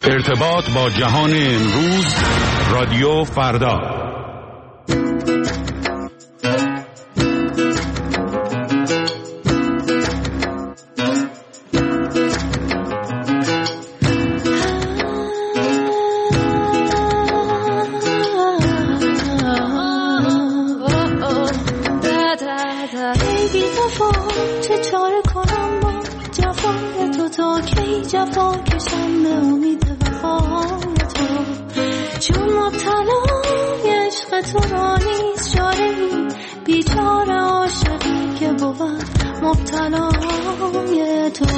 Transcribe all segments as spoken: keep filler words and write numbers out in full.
ارتباط با جهان امروز، رادیو فردا. جفا کشم به امید وفای تو، چون مبتلای عشق تو را نیست چاره‌ای، بیچاره عاشقی که بود مبتلای تو.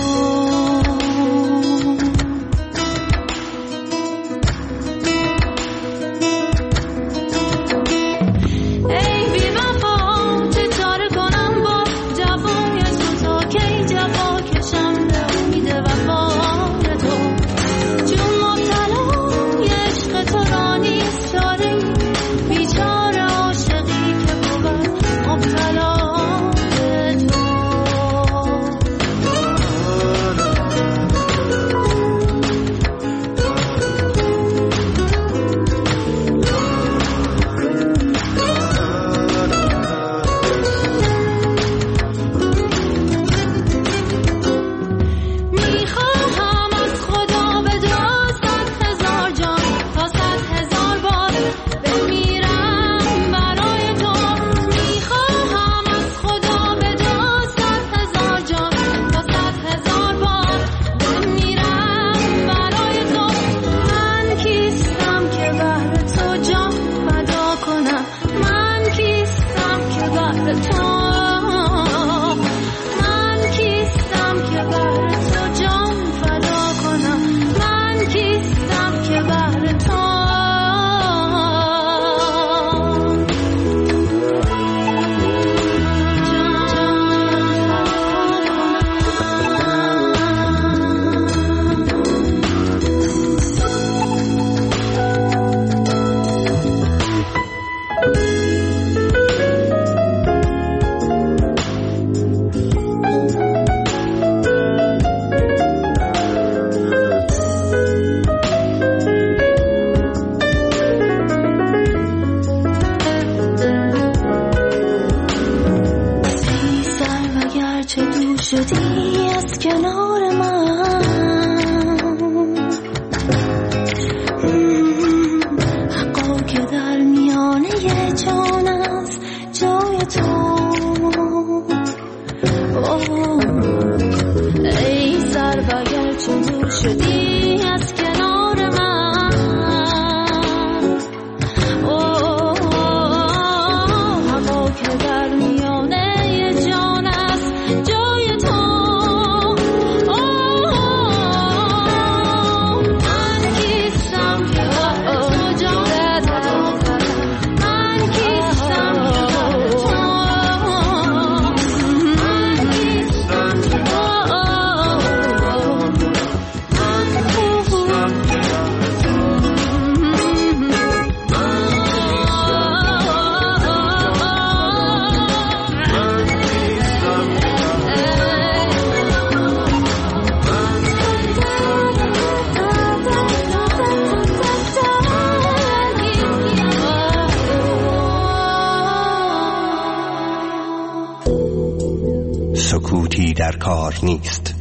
سکوتی در کار نیست.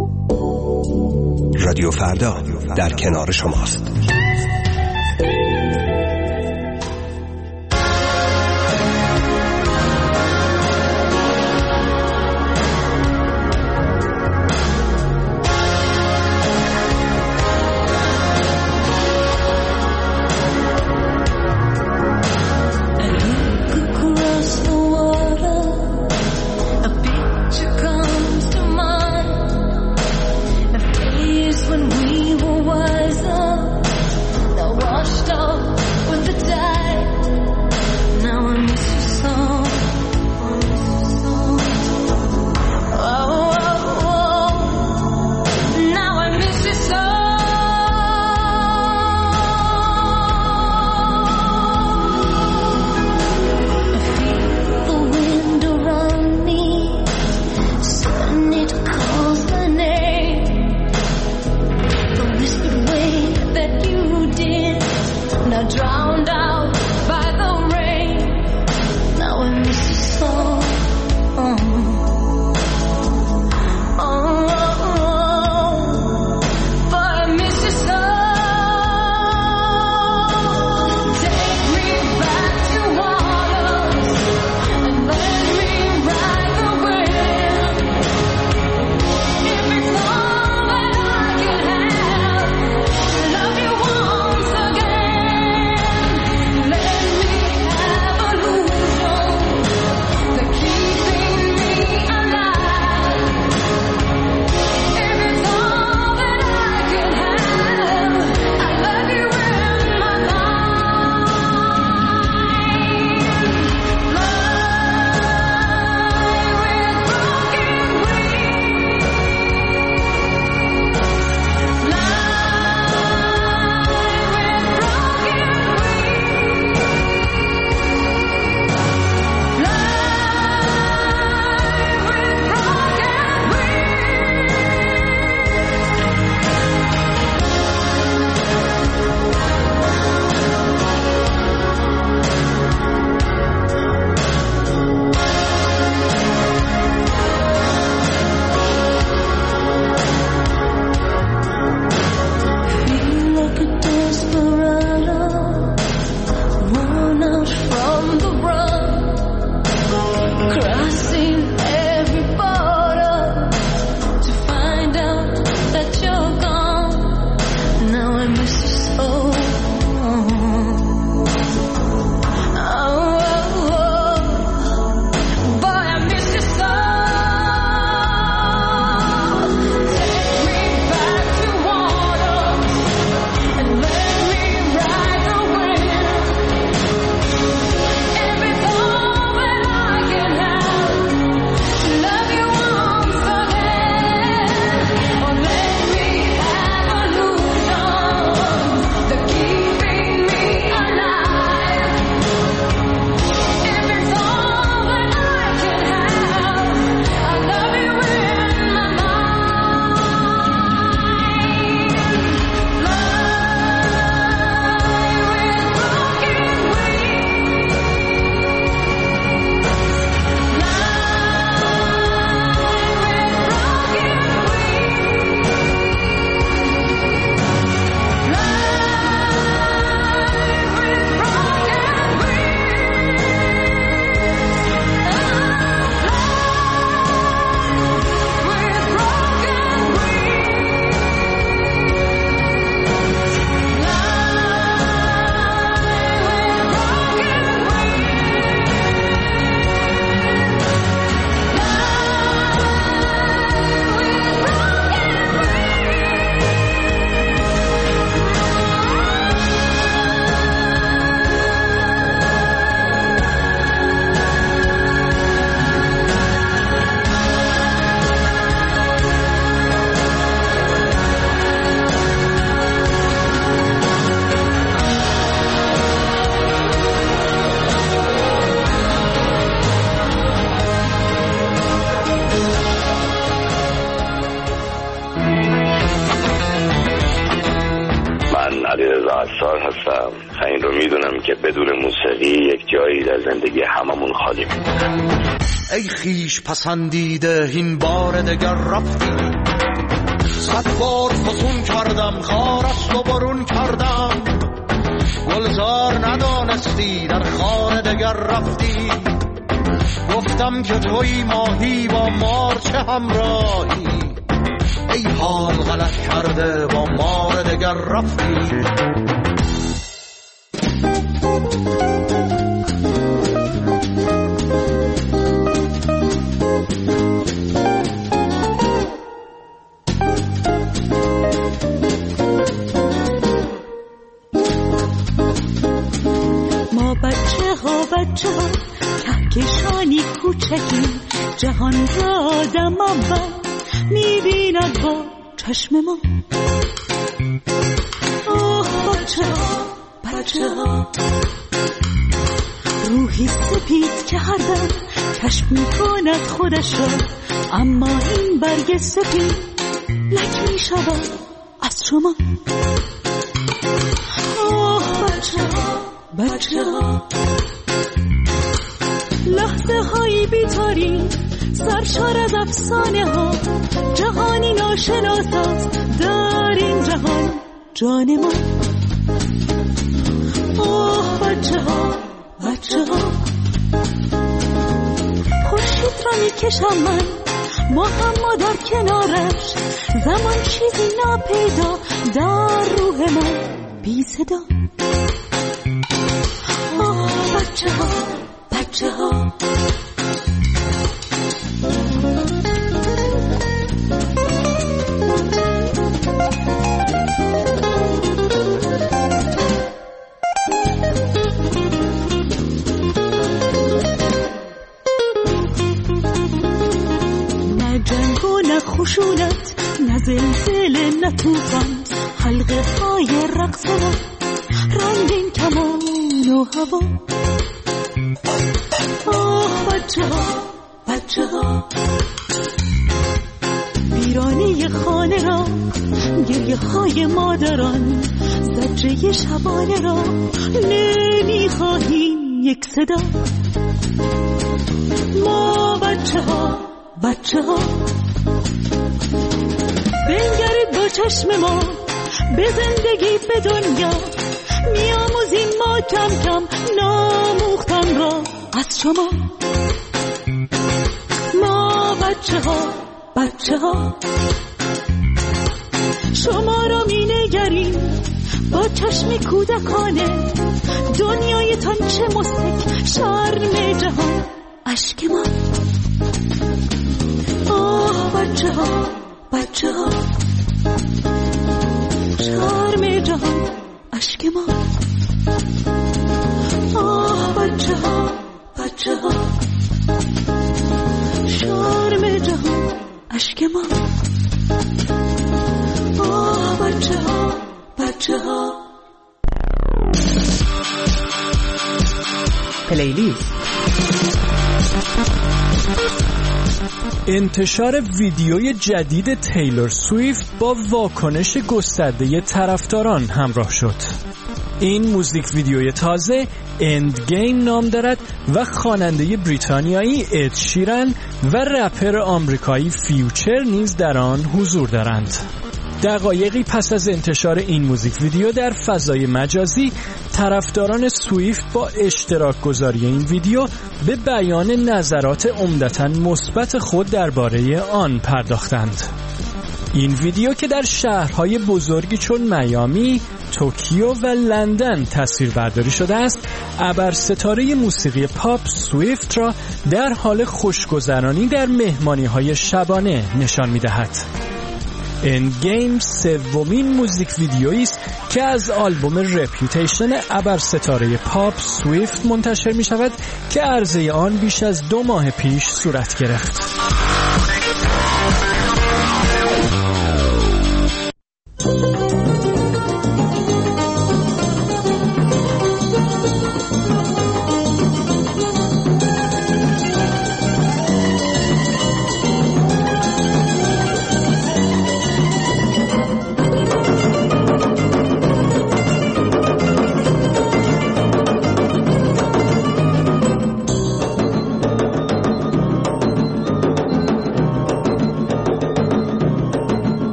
رادیو فردا در کنار شماست. When we were wiser علیرضا عصار هستم. این رو میدونم که بدون موسیقی یک جایی در زندگی هممون خالی میمونه. ای خیش پسندیده این بار دگر رفتی، صد بار فسون کردم خارست و برون کردم، گلزار ندانستی در خار دگر رفتی، گفتم که توی ماهی با مار چه همراهی، ای حال غلط کرده با مار دگر رفتی. ما بچه ها بچه ها کهکشانی کوچکی، جهان را آدم اول میبیند با چشم ما. آه بچه ها بچه ها روحی سپید که هر دم کشف میکند خودش را، اما این برگ سپید لک میشود از شما. آه بچه ها بچه ها لحظه هایی بیتاری سرشار از افسانه ها، جهانی ناشناس است در این جهان جان ما. آه بچه ها بچه ها خورشید را میکشم من ما هم ما در کنارش، زمان چیزی ناپیدا در روح من بی صدا. آه بچه ها بچه ها نه جنگ و نه خشونت، نه زلزله نه طوفان، حلقه های رقص و رنگین کمان و هوا. آه بچه ها بچه ها ویرانه خانه را، گریه های مادران، زجه شبانه را نمیخواهیم یک صدا. ما بچه ها بچه ها بنگرید با چشم ما به زندگی به دنیا، میاموزیم ما کم کم ناموختن را از شما. ما بچه ها بچه ها شما را می نگریم با چشم کودکانه، دنیایتان چه مستک شرم جهان اشک ما. آه بچه ها بچه ها شرم جهان اشک ما. آه بچه ها بچه ها شرم جهان اشک ما. آه بچه ها بچه ها. پلیلیست. انتشار ویدیوی جدید تیلور سویفت با واکنش گسترده طرفداران همراه شد. این موزیک ویدیوی تازه اند گیم نام دارد و خواننده بریتانیایی اد شیرن و رپر آمریکایی فیوچر نیز در آن حضور دارند. دقایقی پس از انتشار این موزیک ویدیو در فضای مجازی، طرفداران سویفت با اشتراک گذاری این ویدیو به بیان نظرات عمدتاً مثبت خود درباره آن پرداختند. این ویدیو که در شهرهای بزرگی چون میامی، توکیو و لندن تصویر برداری شده است، ابر ستاره موسیقی پاپ سویفت را در حال خوشگذرانی در مهمانی‌های شبانه نشان می‌دهد. اند گیم سومین موزیک ویدیویی است که از آلبوم رپیوتیشن ابر ستاره پاپ سویفت منتشر می شود که عرضه آن بیش از دو ماه پیش صورت گرفت.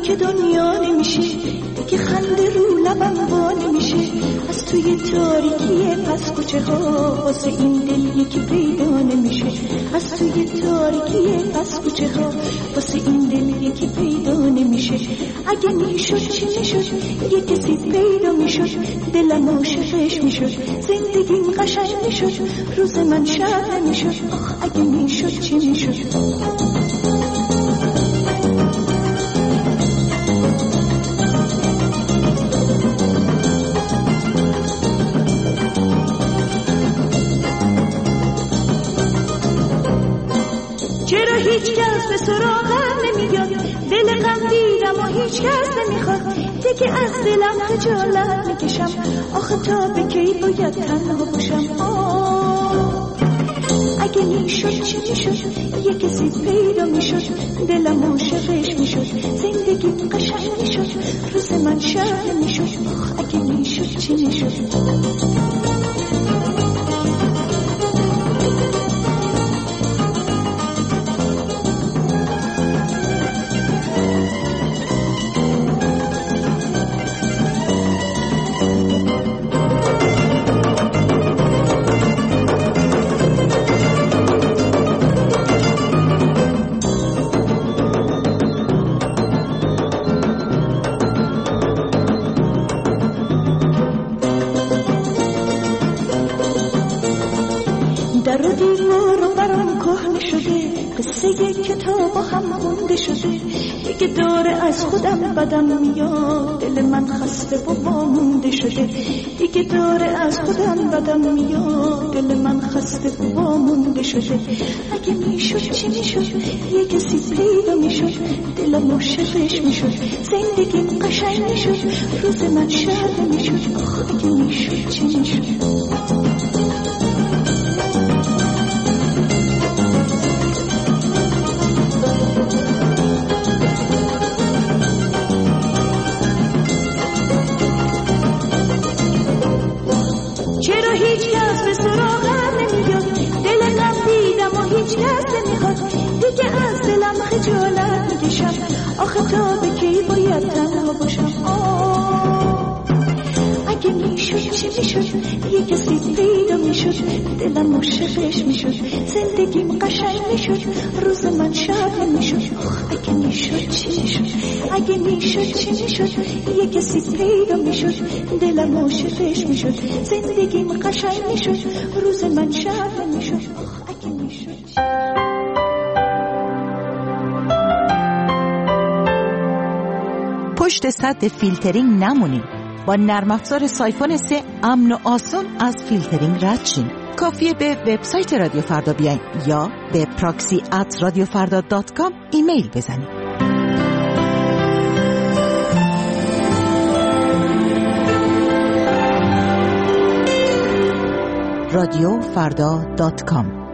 که دنیا نمیشه، دیگه خنده رو لبم وا نمیشه. از توی تاریکی پس کوچه ها واسه این دل یکی پیدا نمیشه. از توی تاریکی پس کوچه ها واسه این دل یکی پیدا نمیشه. اگه میشد چی میشد، یه کسی پیدا میشد، دلم عاشقش میشد، زندگیم قشنگ میشد، روز من شب نمیشد. آخ اگه میشد چی میشد. چرا هیچ کس به سراغم نمیاد، دل غم دیدم و هیچ کس نمیخواد، دیگه از دلم خجالت میکشم، آخه تا به کی باید تنها باشم. آه اگه میشد چی میشد، یه کسی پیدا میشد، دلم عاشقش میشد، زندگی قشنگ میشد، روز من شب میشد. آخ اگه میشد چی میشد. در و دیوار برام کهنه شده، قصه یک کتاب هم مونده شده، دیگه داره از خودم بدم میاد، دل من خسته و وامونده شده، دیگه داره از خودم بدم میاد، دل من خسته و وامونده شده. اگه میشد چی میشد، یه کسی پیدا میشد، دلم عاشقش میشد، زندگی قشنگ میشد، روز من شب میشد. آخ اگه میشد چی میشد. هیچ کس به سراغم نمیاد، دل غم دیدم و هیچ کس نمیخواد، دیگه از دلم خجالت میکشم، آخه تا به کی باید تنها باشم. آه اگه میشد چی میشد، یه کسی پیدا میشد، دلم عاشقش میشد، زندگیم قشنگ میشد، روز من شب نمیشد. آخ اگه میشد چی میشد. اگه میشد چی میشد، یه کسی پیدا میشد، دلم عاشقش میشد، زندگیم قشنگ میشد، روز من شب نمیشد. آخ اگه میشد. پشت سد فیلترینگ نمونید. با نرم افزار سایفون سه امن و آسون از فیلترینگ رد شین. کافیه به وبسایت رادیو فردا بیاین یا به پراکسی ات رادیو فردا دات کام ایمیل بزنید. رادیو فردا دات کام.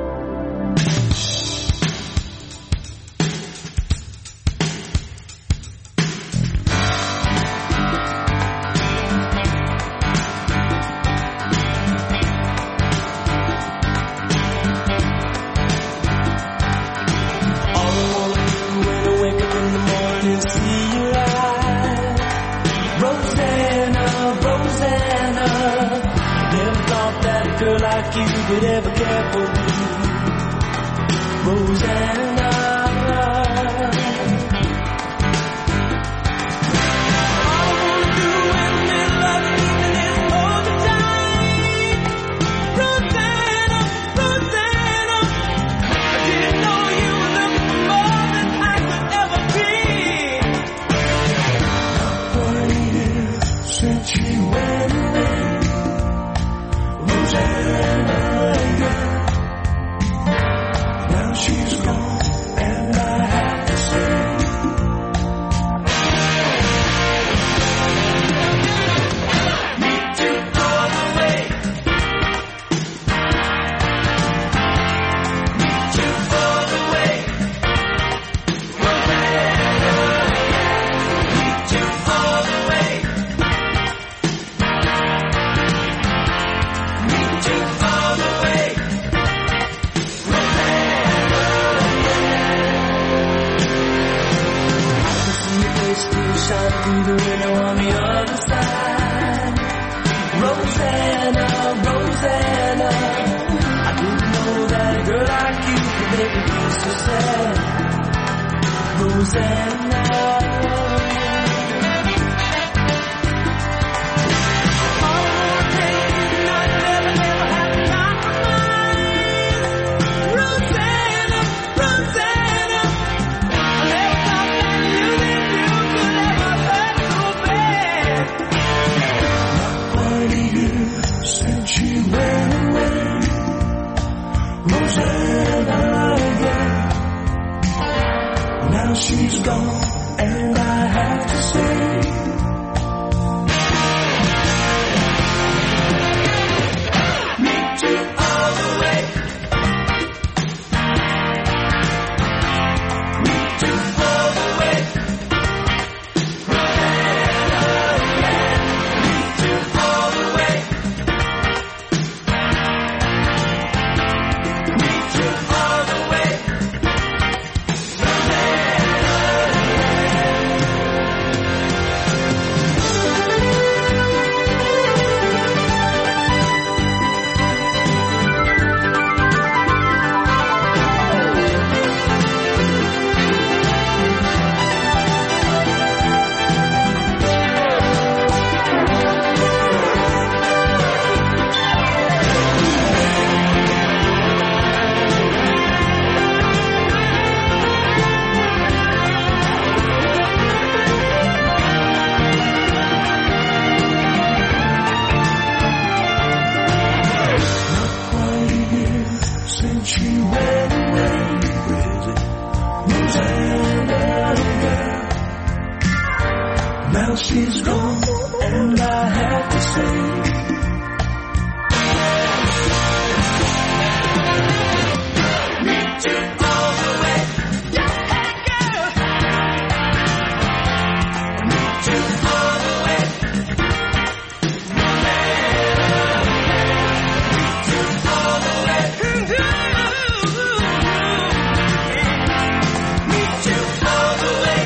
Would ever care for me, Rosanna. All I wanna do is make love and it's all the time. Rosanna, Rosanna, I didn't know you were looking for more than I could ever be. Forty years since she went away, Rosanna. She's gone, and I have to say, meet you all the way, meet you all the way, Rosanna, meet you all the way, meet you all the way, Rosanna. baby, so sad. Rosanna. She's gone, and I have to say, meet you all the way. Meet you all the way. Meet you all the way. Meet you all the way. Now she's gone, and I have to say, meet you all the way. Yeah, girl. Meet you all the way. Meet you all the way. Meet you all the way.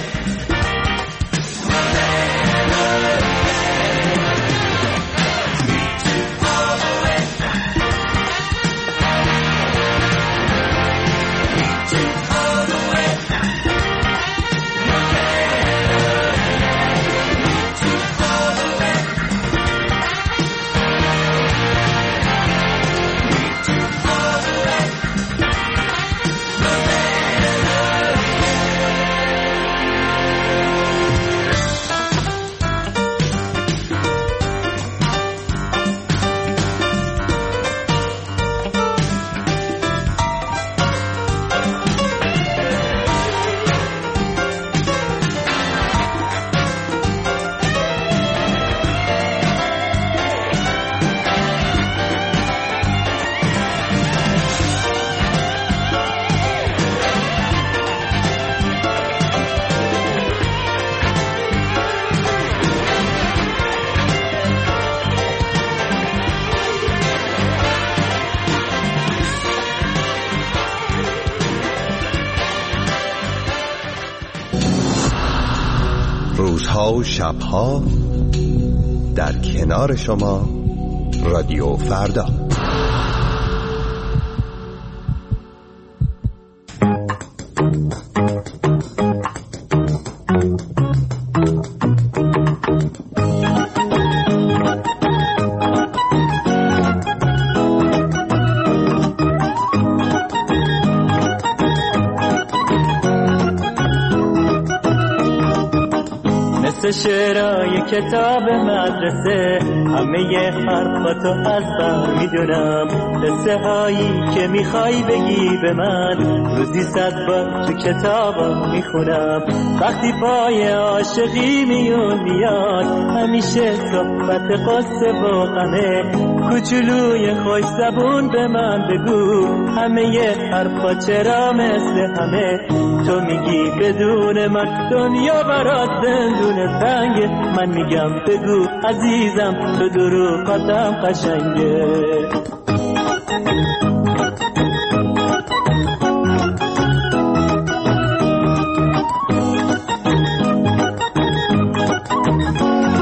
روزها و شبها در کنار شما رادیو فردا. شعرهای کتاب مدرسه همه حرفاتو از بر میدونم، قصه هایی که میخوای بگی به من روزی صد بار تو کتابا میخونم. وقتی پای عاشقی میون میاد همیشه صحبت قصه و غمه، کوچولوی خوش زبون به من بگو همه حرفا چرا مثل همه. تو میگی بدون من دنیا برات زندون تنگه، من میگم بگو عزیزم تو دروغاتم قشنگه.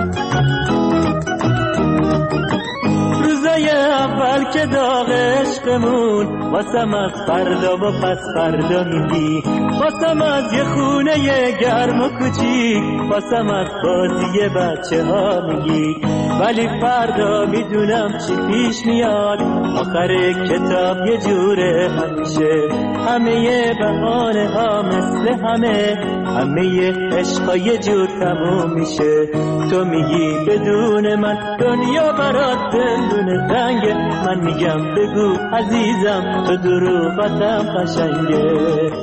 روزای اول که داغ عشق عشقمون واسم از فردا و پس فردا میگی، واسم از یه خونه گرم و کوچیک، واسم از بازی بچه ها میگی. ولی فردا میدونم چی پیش میاد، آخر کتاب یه جوره همیشه، همه بهانه ها مثل همه، همه عشقا یه جور تموم میشه. تو میگی بدون من دنیا برات زندون تنگه، من میگم بگو عزیزم تو دروغتم قشنگه.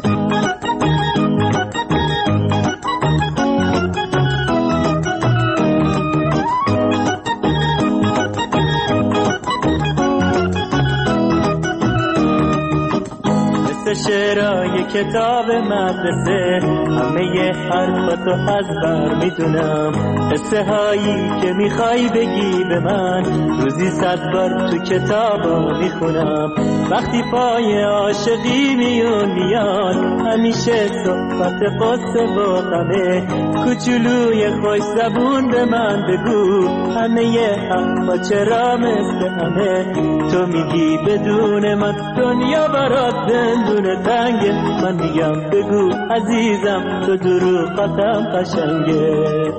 شعرهای کتاب مدرسه، همه ی حرفاتو از بر میدونم، قصه هایی که میخوای بگی به من، روزی صد بار تو کتابا میخونم. وقتی پای عاشقی میون میاد، همیشه صحبت قصه و غمه، کوچولوی خوش زبون به من بگو، همه ی حرفا چرا مثل همه. تو میگی بدون من دنیا برات زندون تنگه، من میگم بگو عزیزم تو دروغتم قشنگه.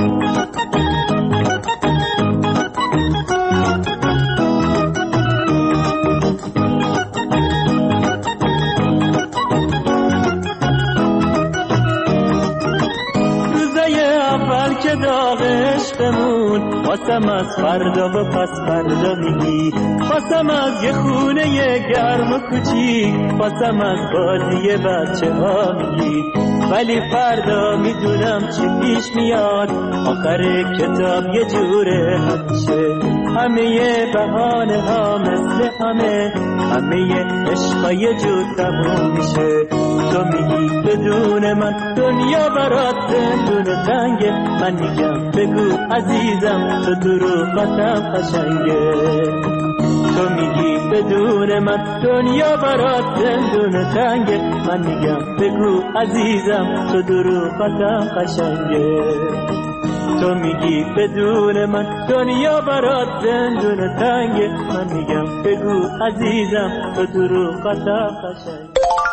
که داغ عشقمون واسم از فردا و پس فردا میگی، واسم از یه خونه گرم و کوچیک، واسم از بازی بچه ها میگی. ولی فردا میدونم چی پیش میاد، آخر کتاب یه جوره همیشه، همه بهانه ها مثل همه، همه عشقا یه جور تموم میشه. تو میگی بدون من دنیا برات زندون تنگه، من میگم بگو عزیزم تو دروغتم قشنگه. تو میگی بدون من دنیا برات زندون تنگه، من میگم بگو عزیزم تو دروغتم قشنگه. تو میگی بدون من دنیا برات زندون تنگه، من میگم بگو عزیزم تو دروغتم قشنگه.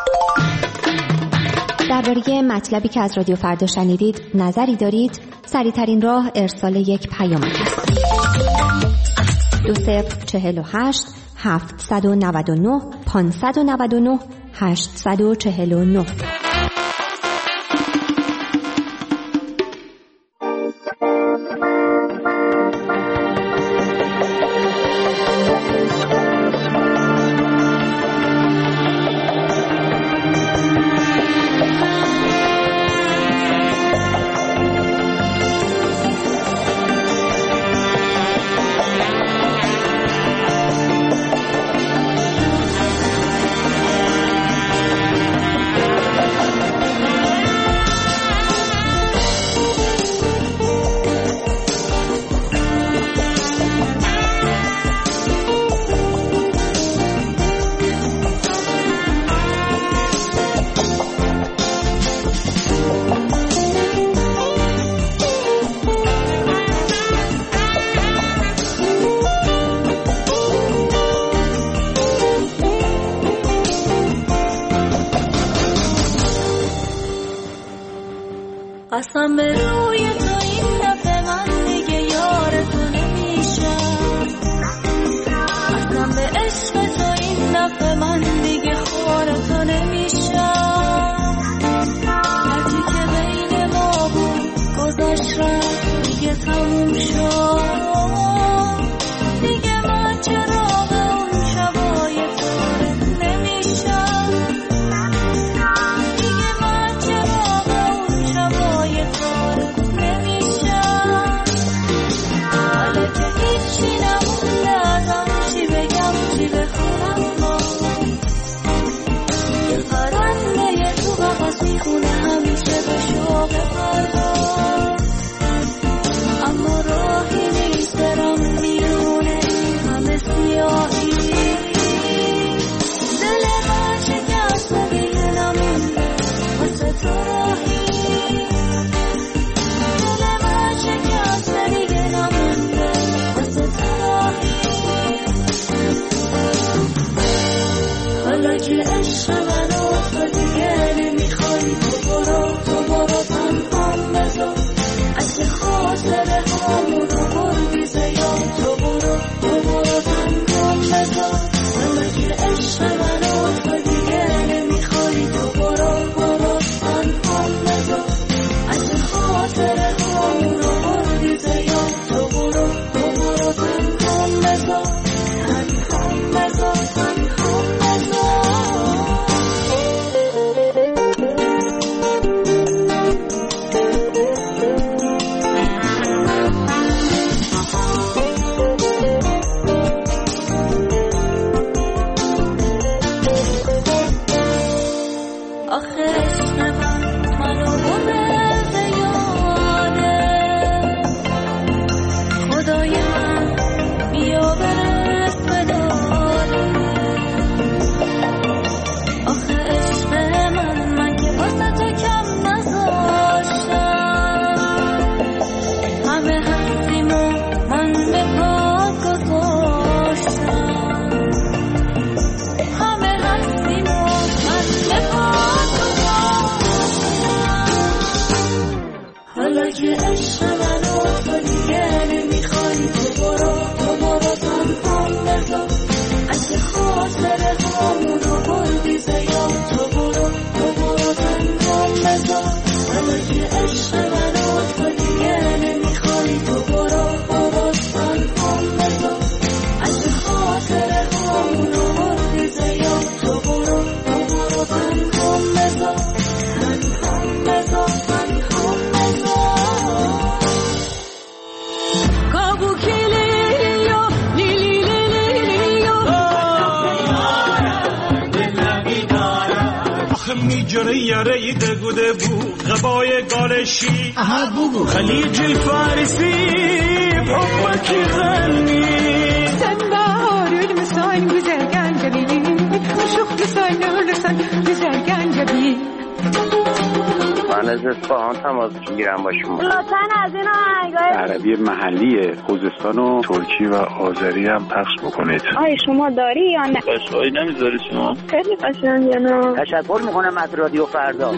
درباره مطلبی که از رادیو فردا شنیدید نظری دارید؟ سریع‌ترین راه ارسال یک پیام است. دو صفر چهل و هشت هفتصد و نود و نه پانصد و نود و نه هشتصد و چهل و نه. قسم به روی تو این دفعه من دیگه یار تو نمیشم، قسم به عشق تو این دفعه من دیگه خوار تو نمیشم. هرچی که بین ما بود گذشت رفت دیگه تموم شد، دیگه من چراغ اون شبای تو نمیشم، دیگه من چراغ اون شبای تو نمیشم. آخه عشق من منو بره به یاده خدای من بیا برس به داده آخه عشق من من که واسه تو کم نذاشتم همه هستیم و من به پاد گذاشتم همه هستیم و من به پاد گذاشتم حالا که عشق منو تو دیگه نمیخوای تو برو تو برو تنهام بذار اگه خاطر همونو بردی زیاد تو برو تو برو تنهام بذار حالا که عشق منو تو دیگه نمیخوای تو برو برو تنهام بذار اگه خاطر همونو بردی زیاد تو برو تو برو تنهام بذار تنهام بذار تنهام بذار کابوکی لیلیو لیلی لیلیو آخه میجره یاره دگوده بو غبای گالشی خلیج الفارسی بحبك يغني سنبار المسان güzel جميل وشوق لسان لسان güzel جميل من از اصفهان تماس میگیرم با شما لطفاً از این آهنگای عربی محلی خوزستان و ترکی و آذری هم پخش بکنید. آیا شما داری یا نه؟ قشقایی نمیذاری شما؟ خیلی قشنگه نه؟ تشکر میکنم از رادیو فردا.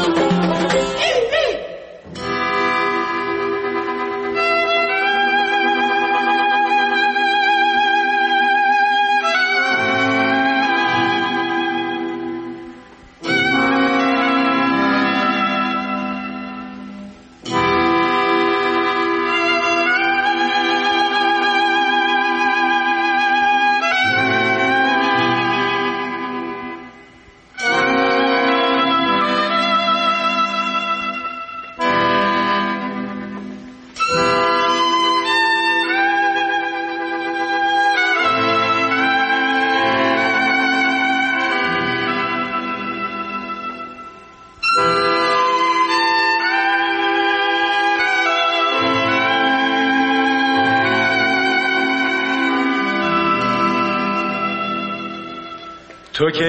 تو که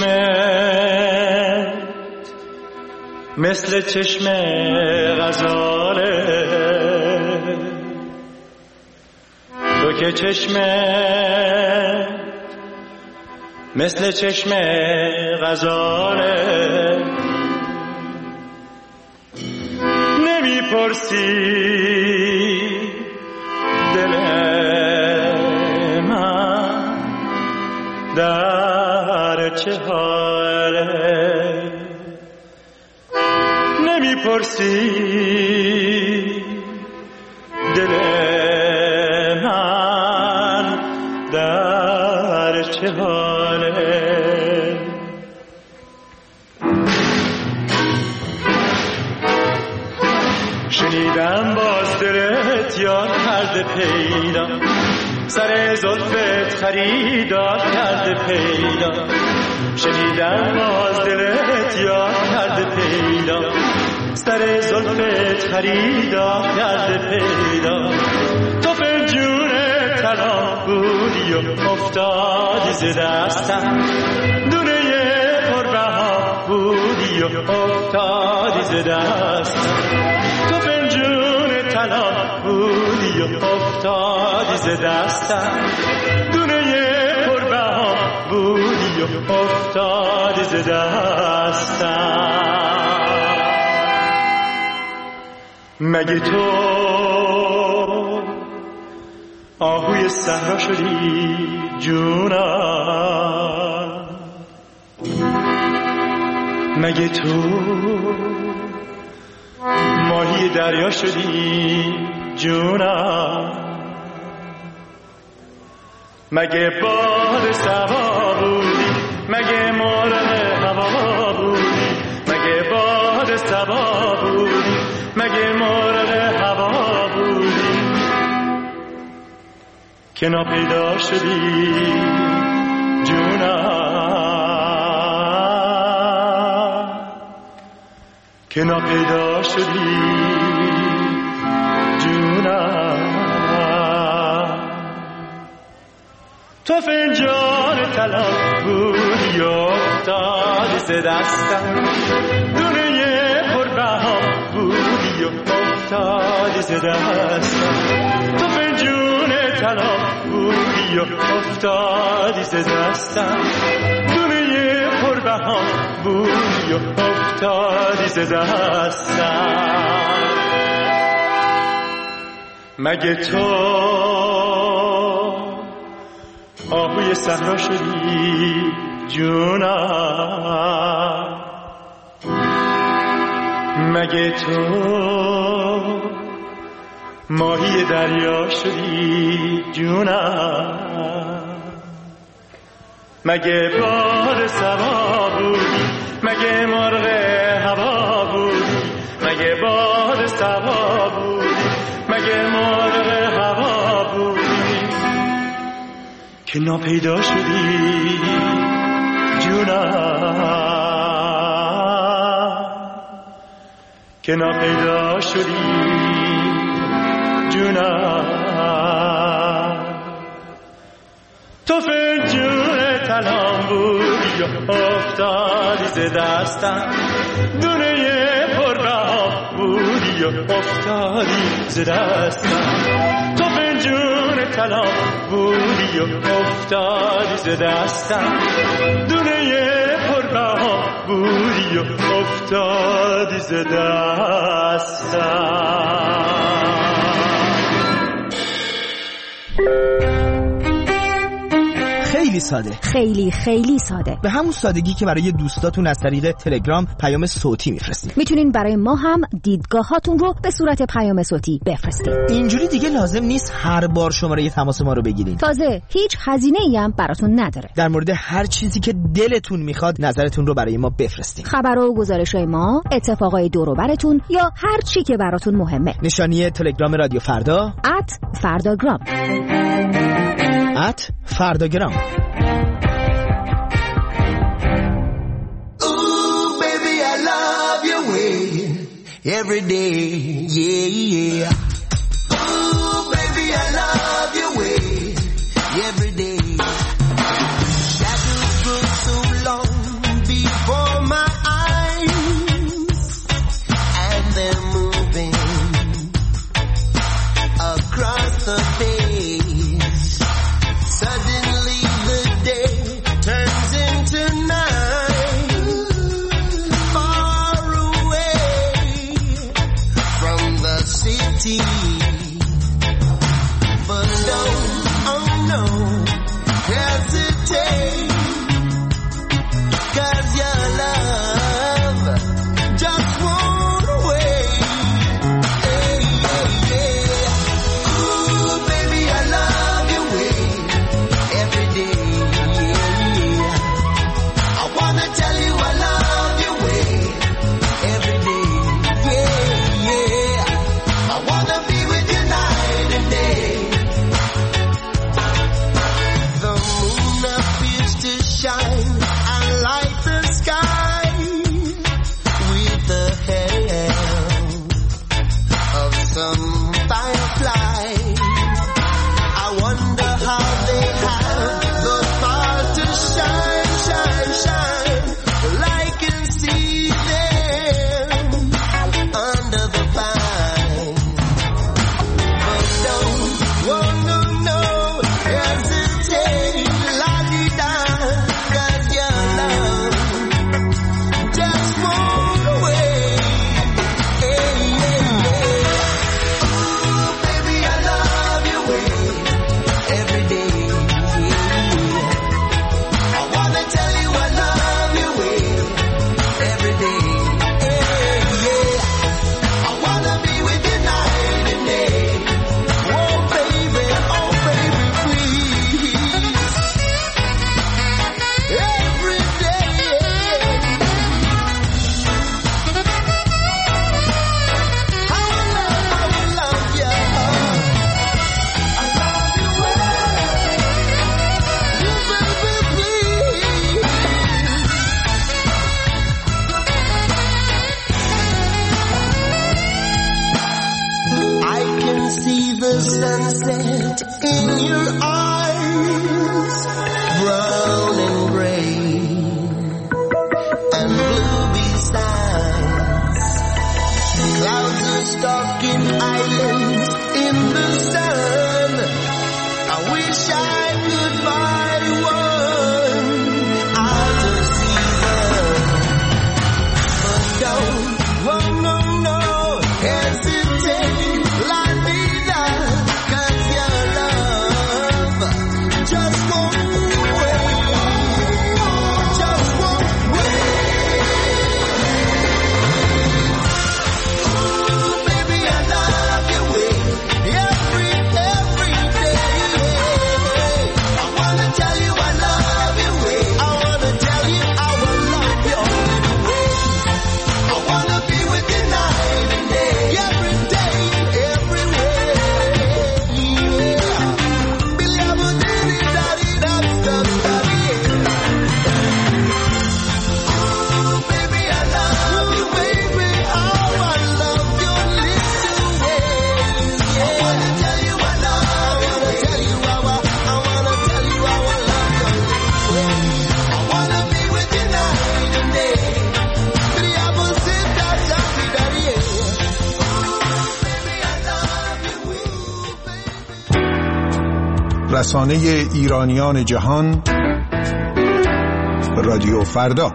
چشمت مثل چشم غزاله تو که چشمت مثل چشم غزاله نمیپرسی دل من در چه حاله نمیپرسی دل من در چه حاله شنیدم باز دلت یاد کرده پیدا سر زلفت خریدار کرده پیدا شنیدم باز دلت یاد کرده پیدا سر زلفت خریدار کرده پیدا تو فنجون طلا بودی و افتادی ز دستم دونه پربها بودی و افتادی ز دستم تو فنجون طلا بودی و افتادی ز دستم دونه پربها بودی و افتادی ز دستم مگه تو آهوی صحرا شدی جونم مگه تو ماهی دریا شدی جونم مگه باد سبا بودی مگه مرغ هوا بودی مگه باد سبا بودی مگه مرغ هوا بودی که ناپیدا شدی جونم که ناپیدا شدی جونم. تو فنجان طلا بودی افتادی ز دستم، دنیای پربها بودی افتادی ز دستم. تو فنجان طلا بودی افتادی ز دستم، دنیای پربها بودی افتادی ز دستم. مگه تو آهوی صحرا شدی جونم؟ مگه تو ماهی دریا شدی جونم؟ مگه باد صبا بودی؟ مگه مرغ هوا بودی؟ مگه باد صبا بودی؟ مگه مرغ هوا بودی که ناپیدا شدی جونم؟ که ناپیدا شدی جونم. تو فنجون طلام بودی و افتادی ز دستم، دنیای پربها بودی و افتادی ز دستم. تو فنجون طلام بودی و افتادی ز دستم، دنیای پربها بودی و افتادی ز دستم. خیلی ساده، خیلی خیلی ساده، به همون سادگی که برای دوستاتون از طریق تلگرام پیام صوتی میفرستین. میتونین برای ما هم دیدگاهاتون رو به صورت پیام صوتی بفرستین. اینجوری دیگه لازم نیست هر بار شماره تماس ما رو بگیرین. تازه هیچ هزینه‌ای هم براتون نداره. در مورد هر چیزی که دلتون میخواد نظرتون رو برای ما بفرستین. خبر و گزارش‌های ما، اتفاقای دور و برتون یا هر چی که براتون مهمه. نشانی تلگرام رادیو فردا ات فرداگرام ات فرداگرام. Every day, yeah, yeah. Ooh, baby, I love your way. Every day. Shadows grow so long before my eyes, and they're moving across the face. Suddenly the day turns into night. Far away from the city sunset in your eyes, brown and gray and blue besides. Clouds are stalking islands in the sun. I wish I could buy one out of season, but don't, oh no, no, hesitate, let me down, 'cause your love just won't wait, just won't wait. Ooh, baby, I love your way, every, every day. I wanna tell you I love your way, I wanna tell you I will love your way. I wanna be with you night and day, every day, everywhere. Yeah. Billy, I will do it, daddy, that's the daddy. Ooh, baby, I love you, baby. Oh, I love your little ways. Yeah. I wanna tell you I love you, I wanna tell you I will, I wanna tell you I will love your little ways. I wanna be with you night and day. Billy, I will sit down, daddy, daddy. Baby, I love you, baby. رسانه ایرانیان جهان، رادیو فردا.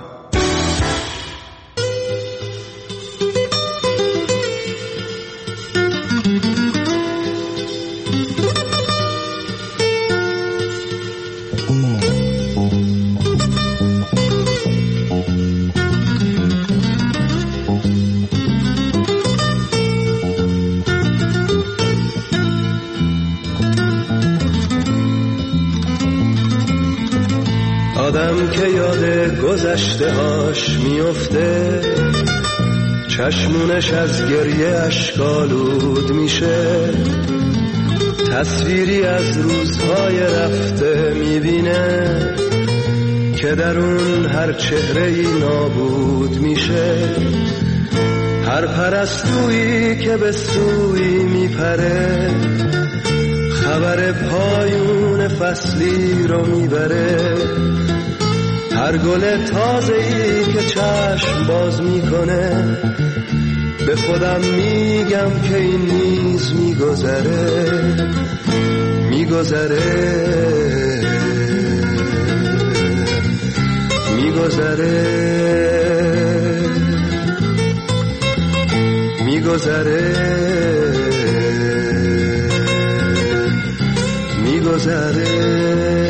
آدم که یاد گذشته هاش میفته، چشمونش از گریه اشکالود میشه، تصویری از روزهای رفته میبینه که در اون هر چهره‌ای نابود میشه. هر پرستویی که به سوی میپره، خبر پایون فصلی رو میبره. هر گل تازه‌ای که چشم باز میکنه، به خودم میگم که این نیز میگذره، میگذره، میگذره، میگذره، میگذره.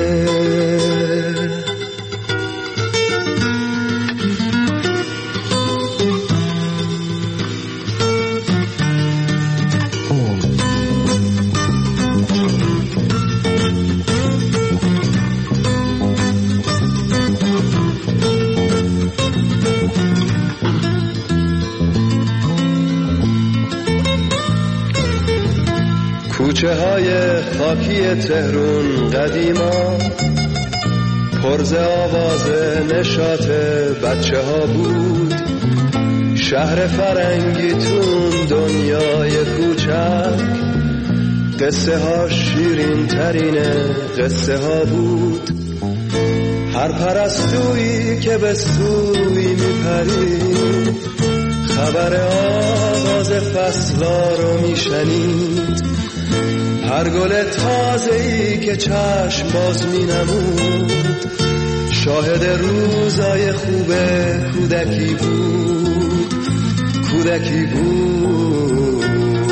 کوچه های خاکی تهرون قدیما پرز آواز نشاط بچه ها بود. شهر فرنگی تون دنیای کوچک، قصه ها شیرین ترین قصه ها بود. هر پرستویی که به سوی میپرید، خبر آغاز فصلا رو میشنید. هر گل تازه‌ای که چشم باز می‌نمود، شاهد روزای خوب کودکی بود، کودکی بود،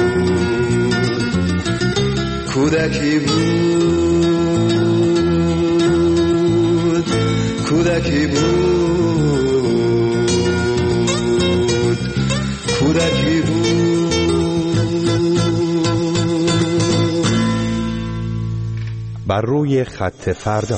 کودکی بود، کودکی بود، کودکی بود. بر روی خط فردا.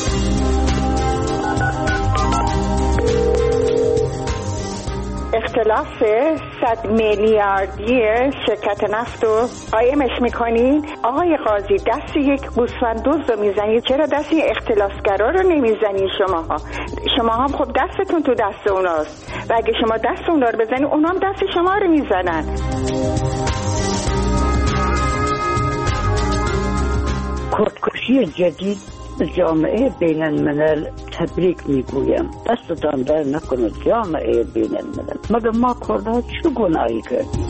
اختلاف صد میلیاردی شرکت نفت رو قایمش میکنین. آقای قاضی دست یک گوسفند دزد رو میزنید، چرا دست این اختلاسگرا رو نمیزنید شماها؟ شما هم خب دستتون تو دست اوناست و اگه شما دست اونا رو بزنید، اونا هم دست شما رو میزنن. نقاشی جدید به جامعه بین الملل تبریک میگویم. دستتان در نکنه جامعه بین الملل. مگر ما کردها چه گناهی کردیم؟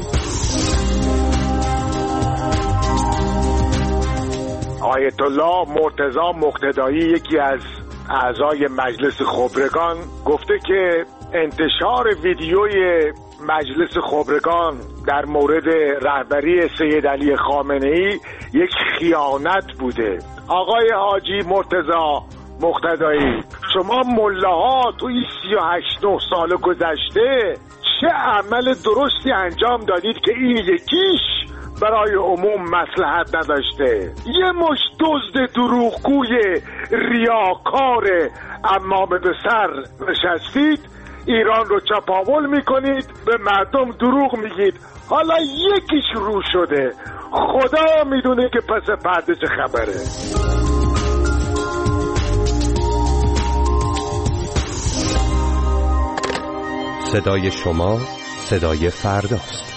آیت الله مرتضی مقتدایی یکی از اعضای مجلس خبرگان گفته که انتشار ویدیوی مجلس خبرگان در مورد رهبری سید علی خامنه‌ای یک خیانت بوده. آقای حاجی مرتضی مقتدایی، شما ملاها توی سی و هشت نه سال گذشته چه عمل درستی انجام دادید که این یکیش برای عموم مصلحت نداشته؟ یه مش دزد دروغگوی ریاکار امام به سر نشستید، ایران رو چپاول میکنید، به مردم دروغ میگید. حالا یکیش رو شده، خدا میدونه که پس پرده چه خبره. صدای شما صدای فرداست.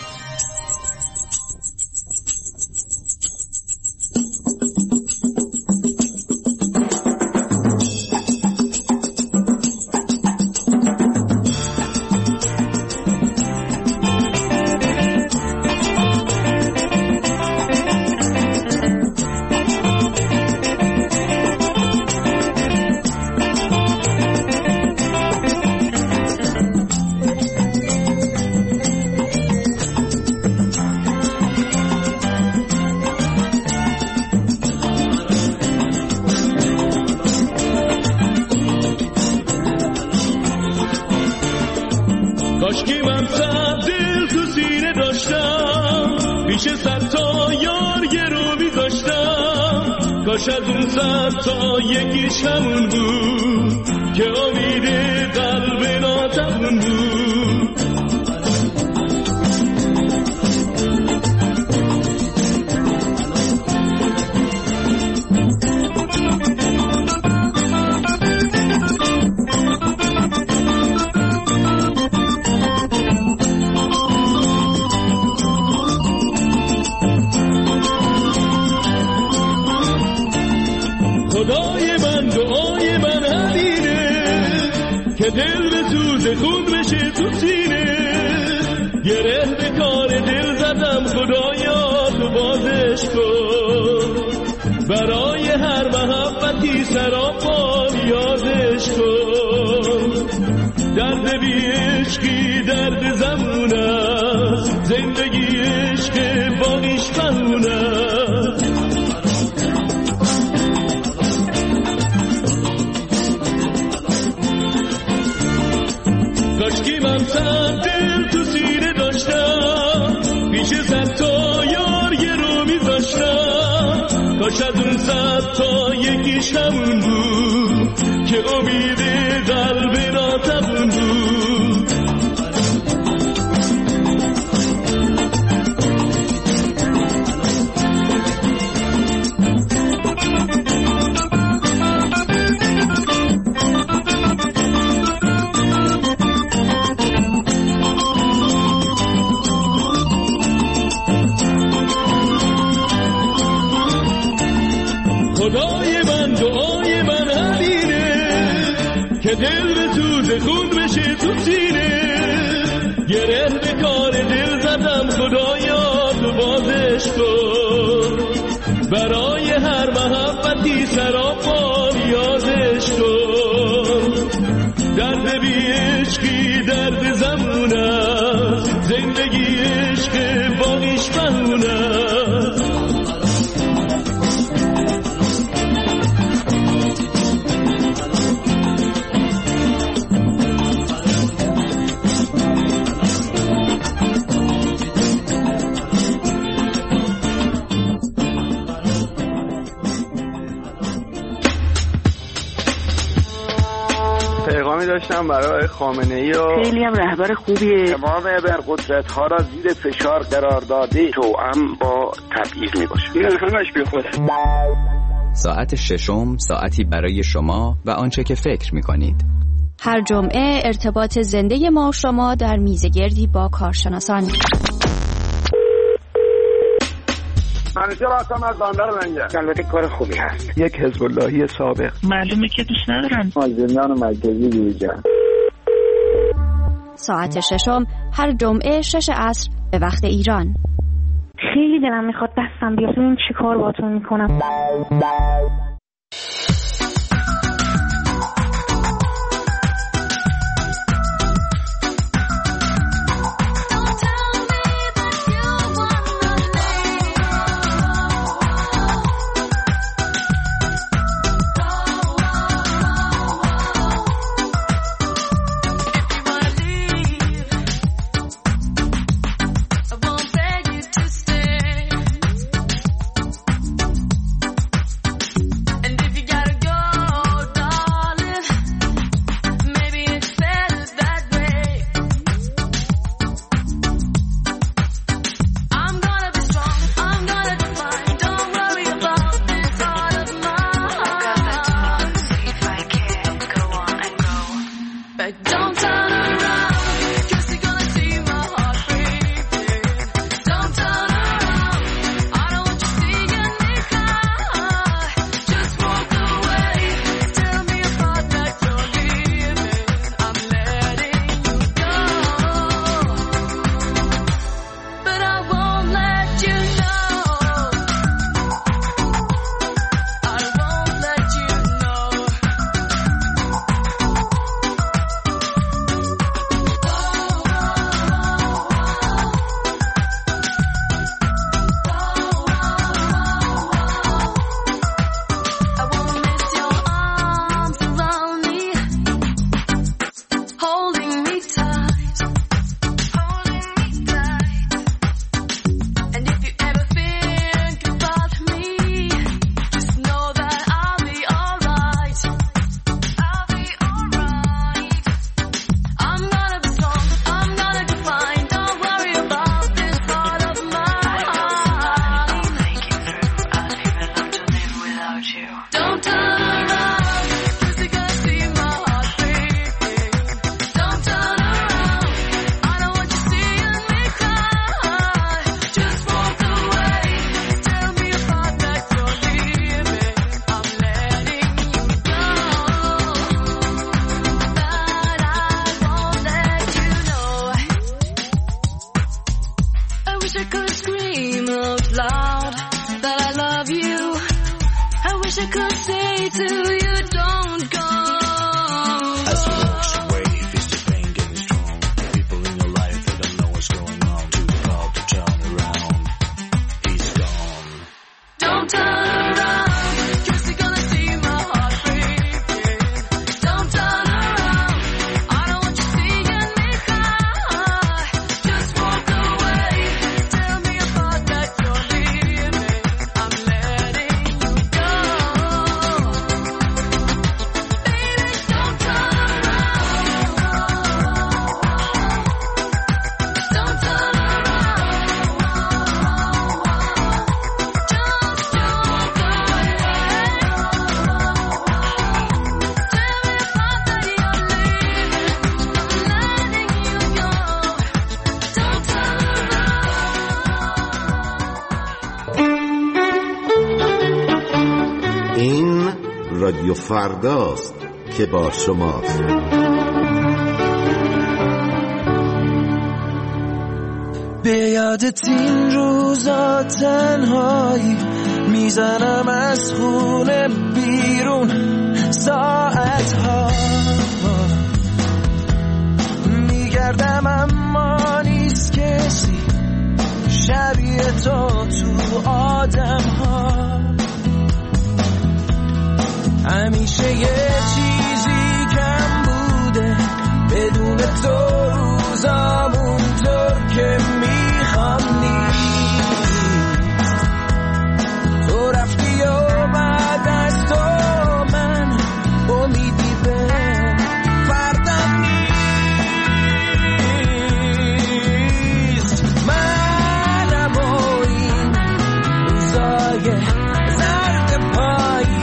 کاشکی من صد دل تو سینه داشتم، پیش صد تا یار گروی داشتم. کاش از اون صد تا یکیش همون بود که امید قلب ناتمون بود. خدای من دعای من همینه که دل به سوز خون بشه تو سینه. گره به کار دل زدم، خدایا تو بازش کن. برای هر محبتی سراپا یادش کن. درد بی عشقی درد زمون است، زندگی عشق باقیش بهون است. کاشکی من صد دل تو سینه داشتم، پیش صد تا یار گرو می‌ذاشتم. کاش از اون صد تا یکیش همون بود که امید قلب ناتمون بود. خدای من دعای من همینه که دل به سوز خون بشه تو سینه. گره به کار دل زدم، خدایا تو بازش کن. برای هر محبتی سراپا یادش کن. درد بی عشقی درد زمون است، زندگی عشق باقیش بهون است. پیغامی داشتم برای خامنه‌ای و خیلی هم رهبر خوبیه. تمام ابرقدرت ها را زیر فشار قرار داده، توأم با تبعیض می باشه. این همش بی خوده. ساعت ششم، ساعتی برای شما و آنچه که فکر می کنید. هر جمعه ارتباط زنده ما و شما در میزگردی با کارشناسان. منیجر هستم از بندر لنگر. البته کار خوبی هست. یک حزب اللهی سابق. معلومه که دوست ندارن. مازندران مرکزی یوجا. ساعت ششم هر جمعه شش عصر به وقت ایران. خیلی دلم میخواد دستم بیاد ببینم چی کار باهاتون میکنم. رادیو فرداست که با شماست. به یادت این روزا تنهایی میزنم از خونه بیرون ساعتها میگردم اما نیست کسی شبیه تو تو آدم ها. همیشه یه چیزی کم بوده بدون تو روزامون طور که میخوام نیست. تو رفتی و بعد از تو من امیدی به فردم نیست. منم و این روزای زرد پایی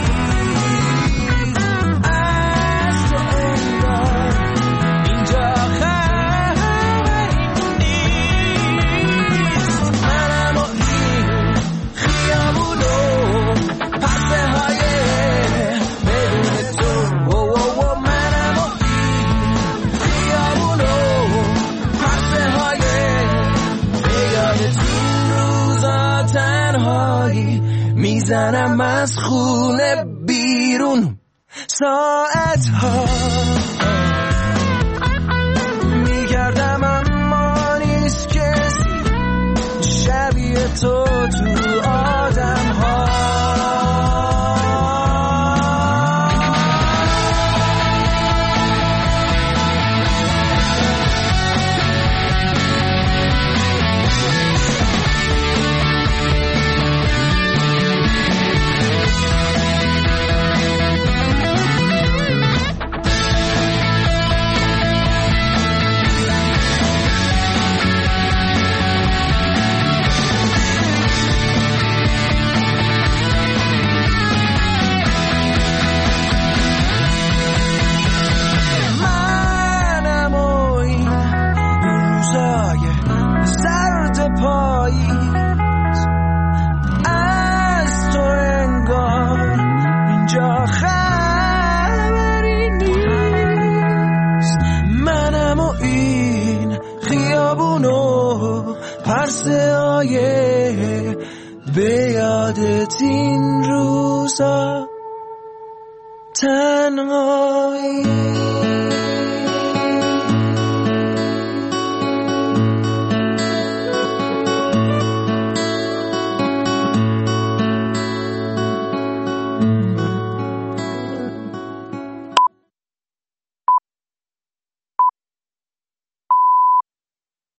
میزنم از خونه بیرون ساعت ها میگردم اما نیست کسی شبیه تو تو آدم ها به یادت این روزا تنهایی